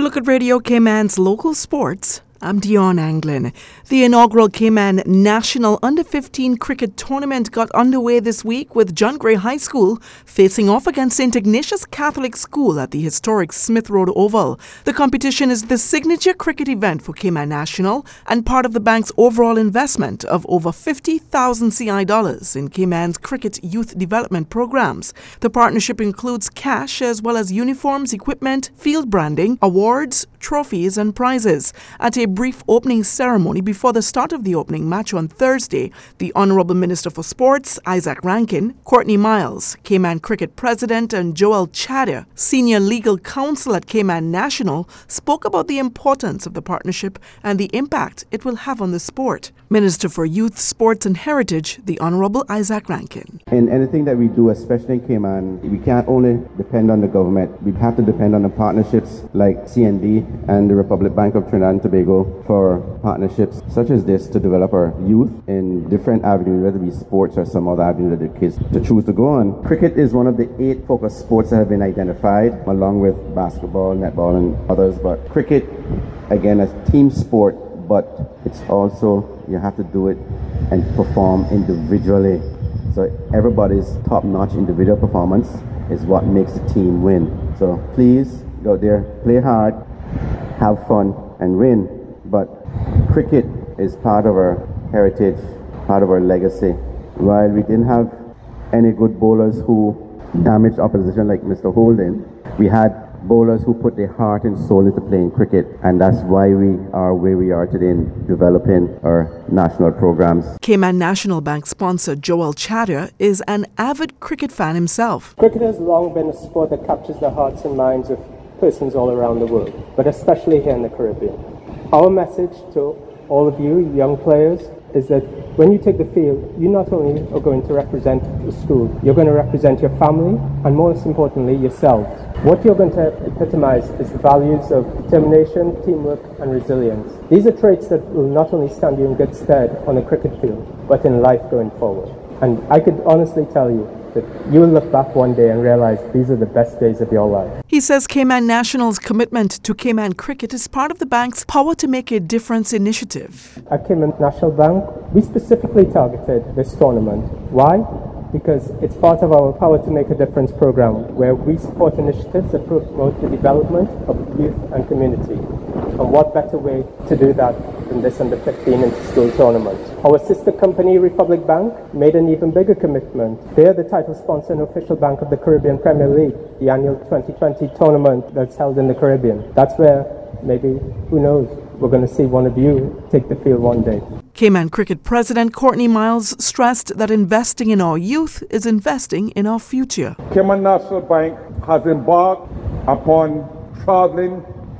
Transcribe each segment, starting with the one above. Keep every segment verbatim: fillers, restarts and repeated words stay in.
look at Radio Cayman's local sports, I'm Dion Anglin. The inaugural Cayman National Under fifteen Cricket Tournament got underway this week with John Gray High School facing off against Saint Ignatius Catholic School at the historic Smith Road Oval. The competition is the signature cricket event for Cayman National and part of the bank's overall investment of over fifty thousand C I dollars in Cayman's cricket youth development programs. The partnership includes cash as well as uniforms, equipment, field branding, awards, trophies and prizes. At a brief opening ceremony before the start of the opening match on Thursday, the Honorable Minister for Sports, Isaac Rankin, Courtney Miles, Cayman Cricket President, and Joel Chadia, Senior Legal Counsel at Cayman National, spoke about the importance of the partnership and the impact it will have on the sport. Minister for Youth, Sports and Heritage, the Honorable Isaac Rankin. In anything that we do, especially in Cayman, we can't only depend on the government. We have to depend on the partnerships like C N D and the Republic Bank of Trinidad and Tobago for partnerships such as this to develop our youth in different avenues, whether it be sports or some other avenue that the kids to choose to go on. Cricket is one of the eight focus sports that have been identified, along with basketball, netball, and others. But cricket, again, is team sport, but it's also you have to do it and perform individually. So everybody's top-notch individual performance is what makes the team win. So please go out there, play hard, have fun, and win. But cricket is part of our heritage, part of our legacy. While we didn't have any good bowlers who damaged opposition like Mister Holden, we had bowlers who put their heart and soul into playing cricket, and that's why we are where we are today in developing our national programs. Cayman National Bank sponsor Joel Chadia is an avid cricket fan himself. Cricket has long been a sport that captures the hearts and minds of persons all around the world, but especially here in the Caribbean. Our message to all of you young players is that when you take the field, you not only are going to represent the school, you're going to represent your family and most importantly yourselves. What you're going to epitomize is the values of determination, teamwork and resilience. These are traits that will not only stand you in good stead on the cricket field, but in life going forward. And I could honestly tell you that you will look back one day and realize these are the best days of your life. He says Cayman National's commitment to Cayman cricket is part of the bank's Power to Make a Difference initiative. At Cayman National Bank, we specifically targeted this tournament. Why? Because it's part of our Power to Make a Difference program, where we support initiatives that promote the development of youth and community. And what better way to do that than this under fifteen inter-school tournament? Our sister company, Republic Bank, made an even bigger commitment. They are the title sponsor and official bank of the Caribbean Premier League, the annual twenty twenty tournament that's held in the Caribbean. That's where maybe, who knows, we're going to see one of you take the field one day. Cayman Cricket President Courtney Miles stressed that investing in our youth is investing in our future. Cayman National Bank has embarked upon traveling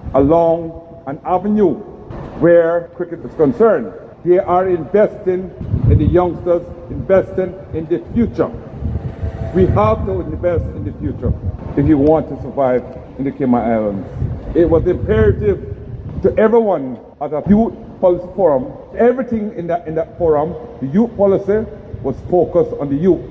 along an avenue where cricket is concerned. They are investing in the youngsters, investing in the future. We have to invest in the future if you want to survive in the Cayman Islands. It was imperative to everyone at a youth policy forum. Everything in that, in that forum, the youth policy was focused on the youth.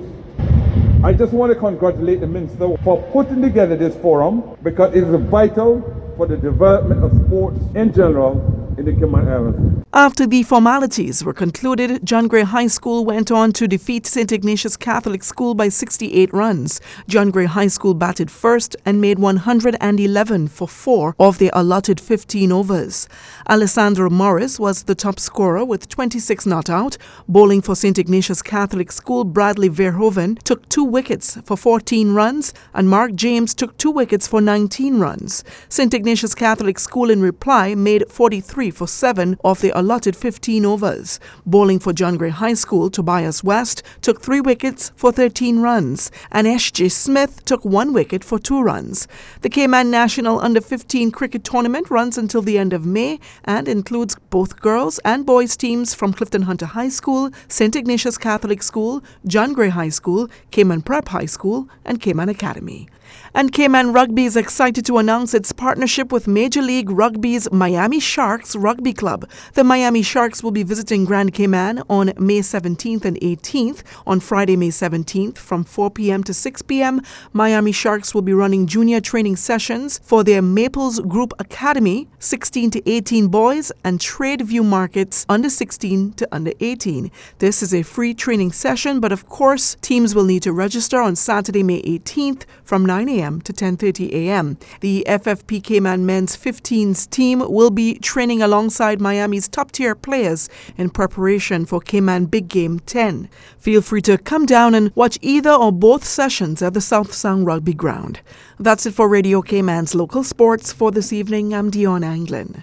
I just want to congratulate the Minister for putting together this forum because it is vital for the development of sports in general in the Cayman Islands. After the formalities were concluded, John Gray High School went on to defeat Saint Ignatius Catholic School by sixty-eight runs. John Gray High School batted first and made one hundred eleven for four of their allotted fifteen overs. Alessandro Morris was the top scorer with twenty-six not out. Bowling for Saint Ignatius Catholic School, Bradley Verhoeven took two wickets for fourteen runs and Mark James took two wickets for nineteen runs. Saint Ignatius Catholic School in reply made forty-three for seven of the allotted fifteen overs. Bowling for John Gray High School, Tobias West took three wickets for thirteen runs and S J Smith took one wicket for two runs. The Cayman National Under fifteen Cricket Tournament runs until the end of May and includes both girls and boys teams from Clifton Hunter High School, Saint Ignatius Catholic School, John Gray High School, Cayman Prep High School and Cayman Academy. And Cayman Rugby is excited to announce its partnership with Major League Rugby's Miami Sharks Rugby Club. The Miami Sharks will be visiting Grand Cayman on May seventeenth and eighteenth. On Friday, May seventeenth, from four p.m. to six p.m., Miami Sharks will be running junior training sessions for their Maples Group Academy, sixteen to eighteen boys, and Trade View Markets, under sixteen to under eighteen. This is a free training session, but of course, teams will need to register on Saturday, May eighteenth from nine a.m. to ten thirty a.m. The F F P Cayman Men's fifteens team will be training alongside Miami's top-tier players in preparation for Cayman Big Game ten. Feel free to come down and watch either or both sessions at the South Sound Rugby Ground. That's it for Radio Cayman's local sports for this evening. I'm Dion Anglin.